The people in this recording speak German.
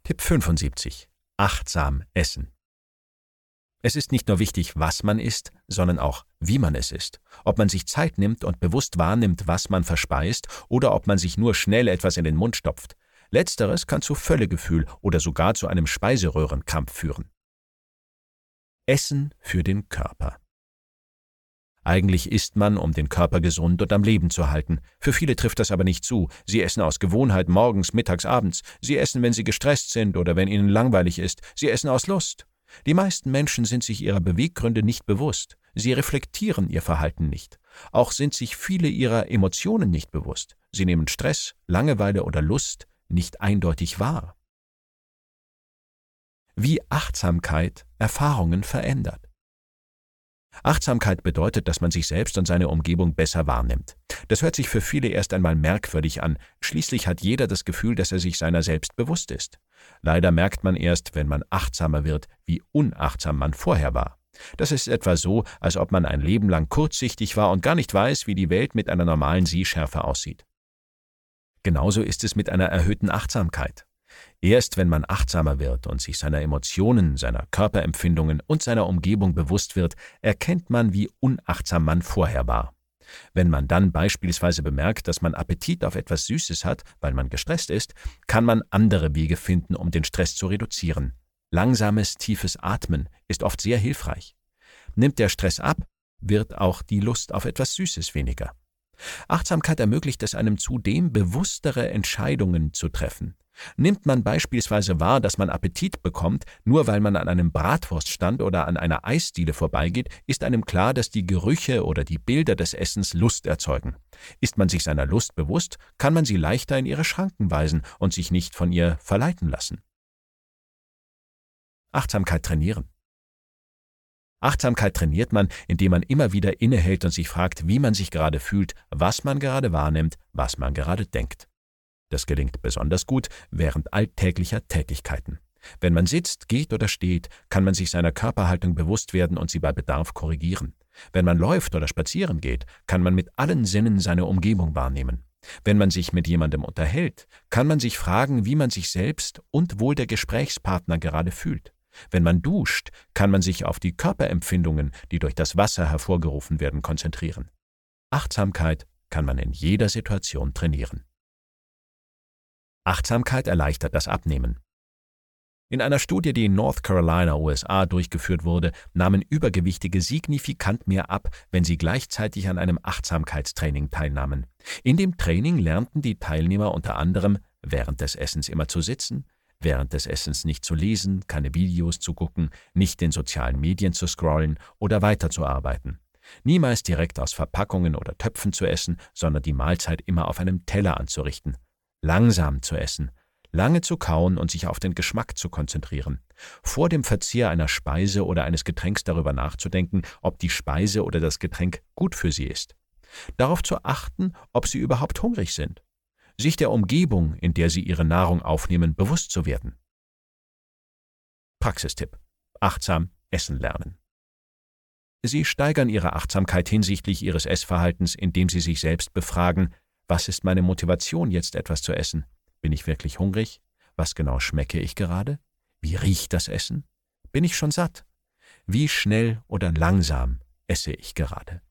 Tipp 75. Achtsam essen. Es ist nicht nur wichtig, was man isst, sondern auch, wie man es isst. Ob man sich Zeit nimmt und bewusst wahrnimmt, was man verspeist, oder ob man sich nur schnell etwas in den Mund stopft. Letzteres kann zu Völlegefühl oder sogar zu einem Speiseröhrenkrampf führen. Essen für den Körper. Eigentlich isst man, um den Körper gesund und am Leben zu halten. Für viele trifft das aber nicht zu. Sie essen aus Gewohnheit morgens, mittags, abends. Sie essen, wenn sie gestresst sind oder wenn ihnen langweilig ist. Sie essen aus Lust. Die meisten Menschen sind sich ihrer Beweggründe nicht bewusst. Sie reflektieren ihr Verhalten nicht. Auch sind sich viele ihrer Emotionen nicht bewusst. Sie nehmen Stress, Langeweile oder Lust nicht eindeutig wahr. Wie Achtsamkeit Erfahrungen verändert. Achtsamkeit bedeutet, dass man sich selbst und seine Umgebung besser wahrnimmt. Das hört sich für viele erst einmal merkwürdig an. Schließlich hat jeder das Gefühl, dass er sich seiner selbst bewusst ist. Leider merkt man erst, wenn man achtsamer wird, wie unachtsam man vorher war. Das ist etwa so, als ob man ein Leben lang kurzsichtig war und gar nicht weiß, wie die Welt mit einer normalen Sehschärfe aussieht. Genauso ist es mit einer erhöhten Achtsamkeit. Erst wenn man achtsamer wird und sich seiner Emotionen, seiner Körperempfindungen und seiner Umgebung bewusst wird, erkennt man, wie unachtsam man vorher war. Wenn man dann beispielsweise bemerkt, dass man Appetit auf etwas Süßes hat, weil man gestresst ist, kann man andere Wege finden, um den Stress zu reduzieren. Langsames, tiefes Atmen ist oft sehr hilfreich. Nimmt der Stress ab, wird auch die Lust auf etwas Süßes weniger. Achtsamkeit ermöglicht es einem zudem, bewusstere Entscheidungen zu treffen. Nimmt man beispielsweise wahr, dass man Appetit bekommt, nur weil man an einem Bratwurststand oder an einer Eisdiele vorbeigeht, ist einem klar, dass die Gerüche oder die Bilder des Essens Lust erzeugen. Ist man sich seiner Lust bewusst, kann man sie leichter in ihre Schranken weisen und sich nicht von ihr verleiten lassen. Achtsamkeit trainieren. Achtsamkeit trainiert man, indem man immer wieder innehält und sich fragt, wie man sich gerade fühlt, was man gerade wahrnimmt, was man gerade denkt. Das gelingt besonders gut während alltäglicher Tätigkeiten. Wenn man sitzt, geht oder steht, kann man sich seiner Körperhaltung bewusst werden und sie bei Bedarf korrigieren. Wenn man läuft oder spazieren geht, kann man mit allen Sinnen seine Umgebung wahrnehmen. Wenn man sich mit jemandem unterhält, kann man sich fragen, wie man sich selbst und wohl der Gesprächspartner gerade fühlt. Wenn man duscht, kann man sich auf die Körperempfindungen, die durch das Wasser hervorgerufen werden, konzentrieren. Achtsamkeit kann man in jeder Situation trainieren. Achtsamkeit erleichtert das Abnehmen. In einer Studie, die in North Carolina, USA, durchgeführt wurde, nahmen Übergewichtige signifikant mehr ab, wenn sie gleichzeitig an einem Achtsamkeitstraining teilnahmen. In dem Training lernten die Teilnehmer unter anderem, während des Essens immer zu sitzen, während des Essens nicht zu lesen, keine Videos zu gucken, nicht in sozialen Medien zu scrollen oder weiterzuarbeiten. Niemals direkt aus Verpackungen oder Töpfen zu essen, sondern die Mahlzeit immer auf einem Teller anzurichten. Langsam zu essen, lange zu kauen und sich auf den Geschmack zu konzentrieren. Vor dem Verzehr einer Speise oder eines Getränks darüber nachzudenken, ob die Speise oder das Getränk gut für sie ist. Darauf zu achten, ob sie überhaupt hungrig sind. Sich der Umgebung, in der sie ihre Nahrung aufnehmen, bewusst zu werden. Praxistipp: Achtsam essen lernen. Sie steigern ihre Achtsamkeit hinsichtlich ihres Essverhaltens, indem sie sich selbst befragen: Was ist meine Motivation, jetzt etwas zu essen? Bin ich wirklich hungrig? Was genau schmecke ich gerade? Wie riecht das Essen? Bin ich schon satt? Wie schnell oder langsam esse ich gerade?